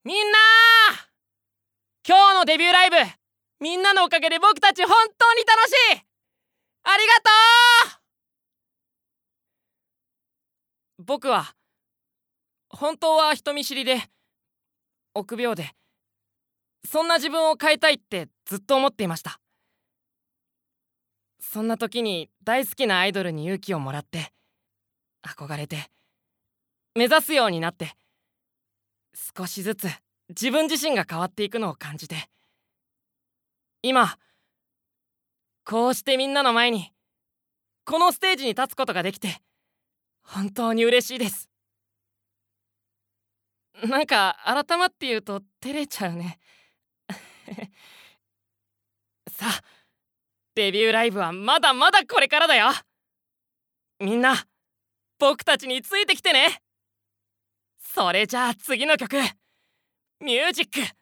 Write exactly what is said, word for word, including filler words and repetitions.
みんなー、今日のデビューライブ、みんなのおかげで僕たち本当に楽しい。ありがとう。僕は本当は人見知りで臆病で、そんな自分を変えたいってずっと思っていました。そんな時に大好きなアイドルに勇気をもらって、憧れて、目指すようになって、少しずつ自分自身が変わっていくのを感じて、今こうしてみんなの前にこのステージに立つことができて本当に嬉しいです。なんか改まって言うと照れちゃうねさあ、デビューライブはまだまだこれからだよ。みんな僕たちについてきてね。それじゃあ次の曲、ミュージック